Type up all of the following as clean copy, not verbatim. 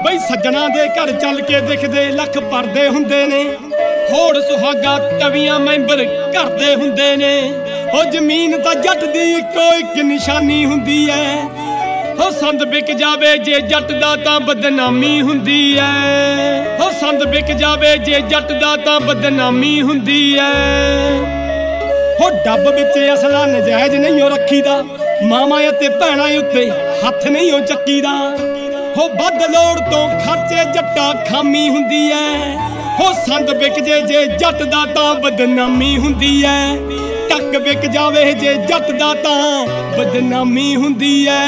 ਬਈ ਸੱਜਣਾ ਦੇ ਘਰ ਚੱਲ ਕੇ ਦਿਖਦੇ ਲੱਖ ਪਰਦੇ ਹੁੰਦੇ ਨੇ, ਹੋੜ ਸੁਹਾਗਾ ਤਵੀਆਂ ਮੈਂਬਰ ਘਰ ਦੇ ਹੁੰਦੇ ਨੇ। ਉਹ ਜ਼ਮੀਨ ਤਾਂ ਜੱਟ ਦੀ ਇੱਕੋ ਇੱਕ ਨਿਸ਼ਾਨੀ ਹੁੰਦੀ ਐ, ਹੋ ਸੰਦ ਵਿਕ ਜਾਵੇ ਜੇ ਜੱਟ ਦਾ ਤਾਂ ਬਦਨਾਮੀ ਹੁੰਦੀ ਐ, ਹੋ ਸੰਦ ਵਿਕ ਜਾਵੇ ਜੇ ਜੱਟ ਦਾ ਤਾਂ ਬਦਨਾਮੀ ਹੁੰਦੀ ਐ। ਹੋ ਡੱਬ ਵਿੱਚ ਅਸਲਾ ਨਜਾਇਜ਼ ਨਹੀਂ ਉਹ ਰੱਖੀਦਾ, ਮਾਵਾਂ ਅਤੇ ਭੈਣਾਂ ਉੱਤੇ ਹੱਥ ਨਹੀਂ ਉਹ ਚੱਕੀਦਾ। ਹੋ ਵੱਧ ਲੋੜ ਤੋਂ ਖਰਚੇ ਜੱਟਾ ਖਾਮੀ ਹੁੰਦੀ ਐ, ਹੋ ਸੰਦ ਵਿਕ ਜੇ ਜੱਟ ਦਾ ਤਾਂ ਬਦਨਾਮੀ ਹੁੰਦੀ ਐ। ਟੱਕ ਵਿਕ ਜਾਵੇ ਜੇ ਜੱਟ ਦਾ ਤਾਂ ਬਦਨਾਮੀ ਹੁੰਦੀ ਐ।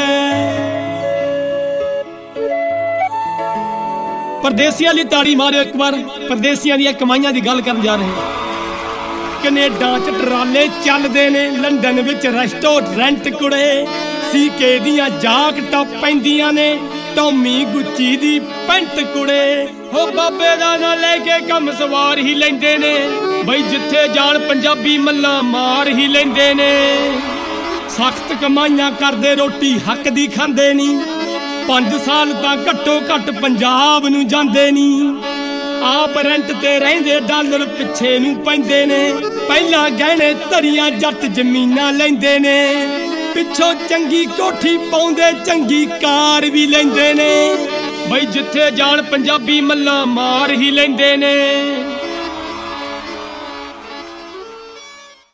ਪਰਦੇਸੀਆਂ ਲਈ ਤਾੜੀ ਮਾਰਿਓ ਇੱਕ ਵਾਰ, ਪਰਦੇਸੀਆਂ ਦੀਆਂ ਕਮਾਈਆਂ ਦੀ ਗੱਲ ਕਰਨ ਜਾ ਰਹੇ। ਕੈਨੇਡਾ ਚ ਟਰਾਲੇ ਚੱਲਦੇ ਨੇ, ਲੰਡਨ ਵਿੱਚ ਰੈਸਟੋਰੈਂਟ ਕੁੜੇ, ਸੀਕੇ ਦੀਆਂ ਜਾਕਟਾਂ ਪੈਂਦੀਆਂ ਨੇ, ਟੌਮੀ ਗੁੱਚੀ ਦੀ ਪੈਂਟ ਕੁੜੇ। ਹੋ ਬਾਬੇ ਦਾ ਨਾਂ ਲੈ ਕੇ ਕੰਮ ਸਵਾਰ ਹੀ ਲੈਂਦੇ ਨੇ, ਬਈ ਜਿੱਥੇ ਜਾਣ ਪੰਜਾਬੀ ਮੱਲਾਂ ਮਾਰ ਹੀ ਲੈਂਦੇ ਨੇ। ਸਖਤ ਕਮਾਈਆਂ ਕਰਦੇ ਰੋਟੀ ਹੱਕ ਦੀ ਖਾਂਦੇ ਨੀ, 5 ਸਾਲ ਤਾਂ ਘੱਟੋ ਘੱਟ ਪੰਜਾਬ ਨੂੰ ਜਾਂਦੇ ਨੀ। ਆਪ ਰੈਂਟ ਤੇ ਰਹਿੰਦੇ ਡਾਲਰ ਪਿੱਛੇ ਨੂੰ ਪੈਂਦੇ ਨੇ, ਪਹਿਲਾਂ ਗਹਿਣੇ ਧਰੀਆਂ ਜੱਟ ਜ਼ਮੀਨਾਂ ਲੈਂਦੇ ਨੇ, ਪਿੱਛੋਂ ਚੰਗੀ ਕੋਠੀ ਪਾਉਂਦੇ ਚੰਗੀ ਕਾਰ ਵੀ ਲੈਂਦੇ ਨੇ, ਬਈ ਜਿੱਥੇ ਜਾਣ ਪੰਜਾਬੀ ਮੱਲਾਂ ਮਾਰ ਹੀ ਲੈਂਦੇ ਨੇ।